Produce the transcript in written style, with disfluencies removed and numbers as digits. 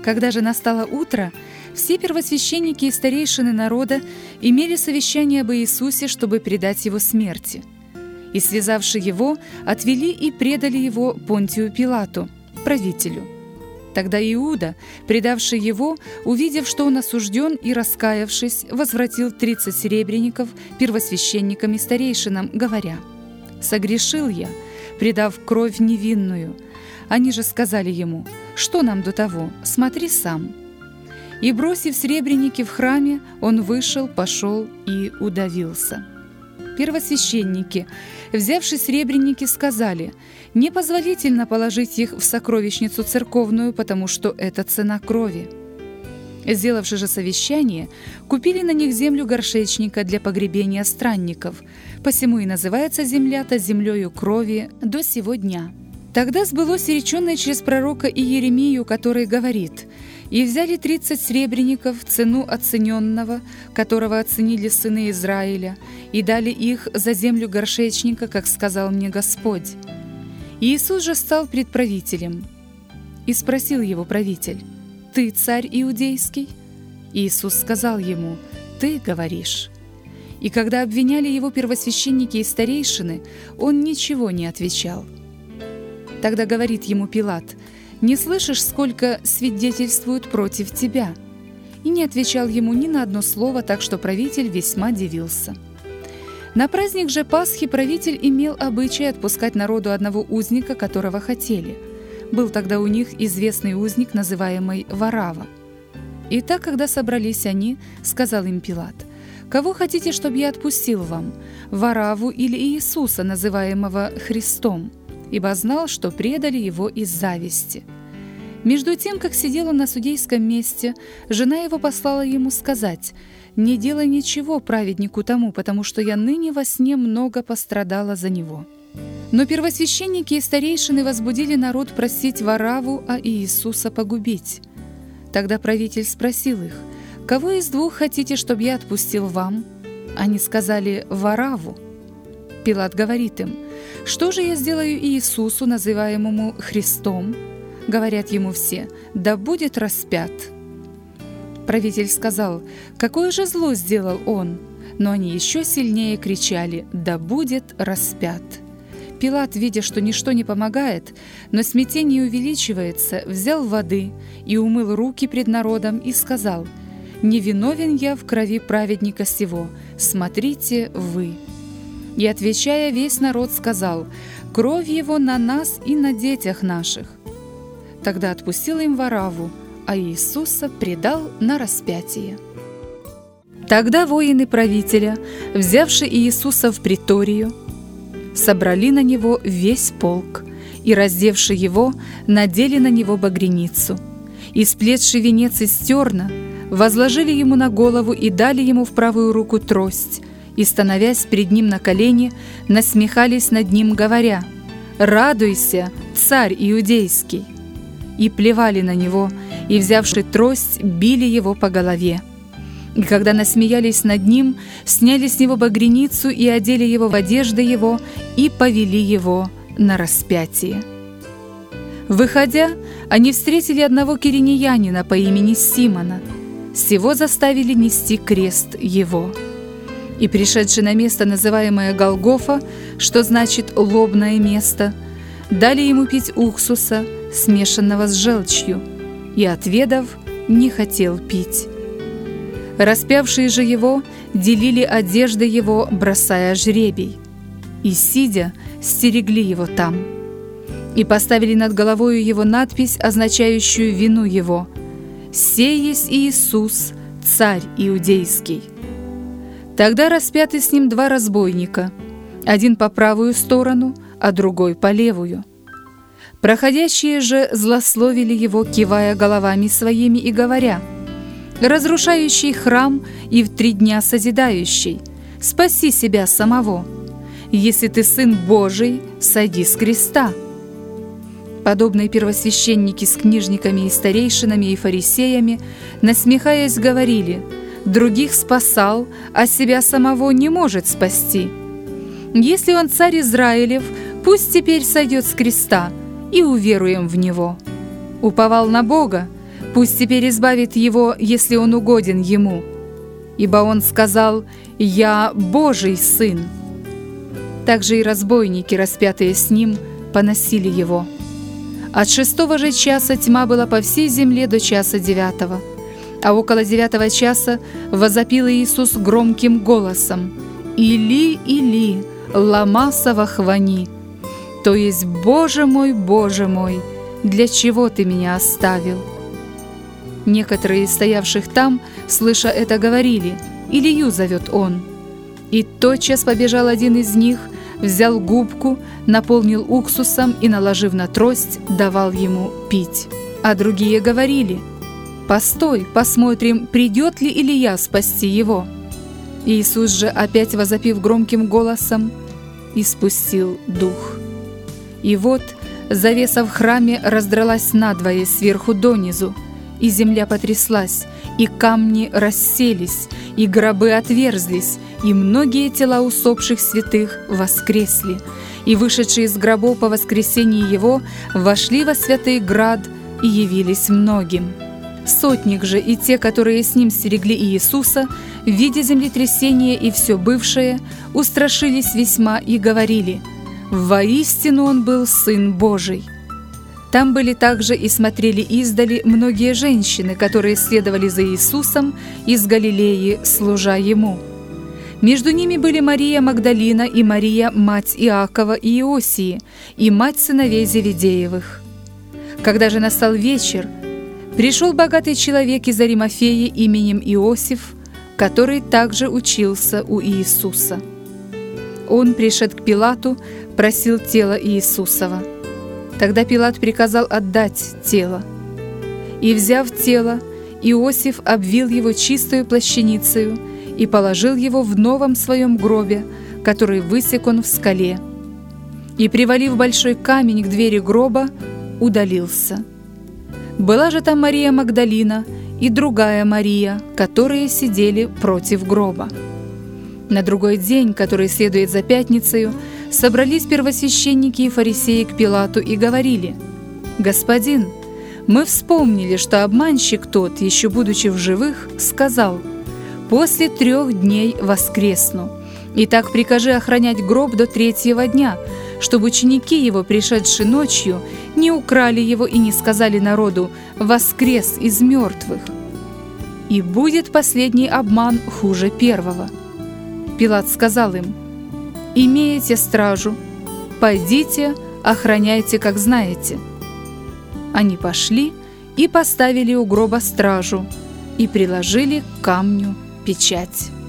Когда же настало утро, все первосвященники и старейшины народа имели совещание об Иисусе, чтобы предать его смерти. И, связавши его, отвели и предали его Понтию Пилату, правителю. Тогда Иуда, предавший его, увидев, что он осужден, и, раскаявшись, возвратил 30 серебряников первосвященникам и старейшинам, говоря: «Согрешил я, предав кровь невинную». Они же сказали ему: «Что нам до того? Смотри сам». И, бросив серебряники в храме, он вышел, пошел и удавился. Первосвященники, взявши серебряники, сказали: «Непозволительно положить их в сокровищницу церковную, потому что это цена крови». Сделавши же совещание, купили на них землю горшечника для погребения странников, посему и называется земля-то землею крови до сего дня. Тогда сбылось реченное через пророка Иеремию, который говорит: «И взяли 30 серебряников, цену оцененного, которого оценили сыны Израиля, и дали их за землю горшечника, как сказал мне Господь». Иисус же стал пред правителем. И спросил его правитель: «Ты царь иудейский?» Иисус сказал ему: «Ты говоришь». И когда обвиняли его первосвященники и старейшины, он ничего не отвечал. Тогда говорит ему Пилат: «Не слышишь, сколько свидетельствуют против тебя?» И не отвечал ему ни на одно слово, так что правитель весьма дивился. На праздник же Пасхи правитель имел обычай отпускать народу одного узника, которого хотели. Был тогда у них известный узник, называемый Варава. Итак, когда собрались они, сказал им Пилат: «Кого хотите, чтобы я отпустил вам, Вараву или Иисуса, называемого Христом?» Ибо знал, что предали его из зависти. Между тем, как сидел он на судейском месте, жена его послала ему сказать: «Не делай ничего праведнику тому, потому что я ныне во сне много пострадала за него». Но первосвященники и старейшины возбудили народ просить Вараву, а Иисуса погубить. Тогда правитель спросил их: «Кого из двух хотите, чтобы я отпустил вам?» Они сказали: «Вараву». Пилат говорит им: «Что же я сделаю Иисусу, называемому Христом?» Говорят ему все: «Да будет распят». Правитель сказал: «Какое же зло сделал он?» Но они еще сильнее кричали: «Да будет распят». Пилат, видя, что ничто не помогает, но смятение увеличивается, взял воды и умыл руки пред народом и сказал: «Не виновен я в крови праведника сего, смотрите вы». И, отвечая, весь народ сказал: «Кровь его на нас и на детях наших». Тогда отпустил им Вараву, а Иисуса предал на распятие. Тогда воины правителя, взявши Иисуса в приторию, собрали на него весь полк, и, раздевши его, надели на него багряницу, и, сплетши венец из терна, возложили ему на голову и дали ему в правую руку трость, и, становясь перед ним на колени, насмехались над ним, говоря: «Радуйся, царь иудейский!» И плевали на него, и, взявши трость, били его по голове. И когда насмеялись над ним, сняли с него багряницу и одели его в одежды его, и повели его на распятие. Выходя, они встретили одного киринеянина по имени Симона. Сего заставили нести крест его. И, пришедши на место, называемое Голгофа, что значит «лобное место», дали ему пить уксуса, смешанного с желчью, и, отведав, не хотел пить. Распявшие же его делили одежды его, бросая жребий, и, сидя, стерегли его там. И поставили над головою его надпись, означающую вину его: «Сей есть Иисус, царь иудейский». Тогда распяты с ним два разбойника, один по правую сторону, а другой по левую. Проходящие же злословили его, кивая головами своими и говоря: «Разрушающий храм и в 3 дня созидающий, спаси себя самого. Если ты Сын Божий, сойди с креста». Подобные первосвященники с книжниками и старейшинами и фарисеями, насмехаясь, говорили: «Других спасал, а себя самого не может спасти. Если он царь Израилев, пусть теперь сойдет с креста, и уверуем в него. Уповал на Бога, Пусть теперь избавит его, если он угоден ему. Ибо он сказал: «Я Божий сын». Также и разбойники, распятые с ним, поносили его. От 6 же часа тьма была по всей земле до часа 9. А около 9 часа возопил Иисус громким голосом: «Или, Или, лама савахвани», то есть: Боже мой, для чего ты меня оставил?» Некоторые из стоявших там, слыша это, говорили: «Илию зовет он». И тотчас побежал один из них, взял губку, наполнил уксусом и, наложив на трость, давал ему пить. А другие говорили: «Постой, посмотрим, придет ли Илия спасти его». Иисус же, опять возопив громким голосом, испустил дух. И вот завеса в храме раздралась надвое сверху донизу, и земля потряслась, и камни расселись, и гробы отверзлись, и многие тела усопших святых воскресли, и вышедшие из гробов по воскресении его вошли во святый град и явились многим. Сотник же и те, которые с ним стерегли Иисуса, видя землетрясение и все бывшее, устрашились весьма и говорили: «Воистину он был Сын Божий». Там были также и смотрели издали многие женщины, которые следовали за Иисусом из Галилеи, служа Ему. Между ними были Мария Магдалина и Мария, мать Иакова и Иосии, и мать сыновей Зеведеевых. Когда же настал вечер, пришел богатый человек из Аримафеи именем Иосиф, который также учился у Иисуса. Он, пришед к Пилату, просил тело Иисусова. Тогда Пилат приказал отдать тело. И, взяв тело, Иосиф обвил его чистою плащаницею и положил его в новом своем гробе, который высек он в скале. И, привалив большой камень к двери гроба, удалился. Была же там Мария Магдалина и другая Мария, которые сидели против гроба. На другой день, который следует за пятницею, собрались первосвященники и фарисеи к Пилату и говорили: «Господин, мы вспомнили, что обманщик тот, еще будучи в живых, сказал: после 3 дней воскресну. Итак, прикажи охранять гроб до 3-го дня, чтобы ученики его, пришедшие ночью, не украли его и не сказали народу: воскрес из мертвых. И будет последний обман хуже первого». Пилат сказал им: «Имеете стражу, пойдите, охраняйте, как знаете». Они пошли и поставили у гроба стражу и приложили к камню печать.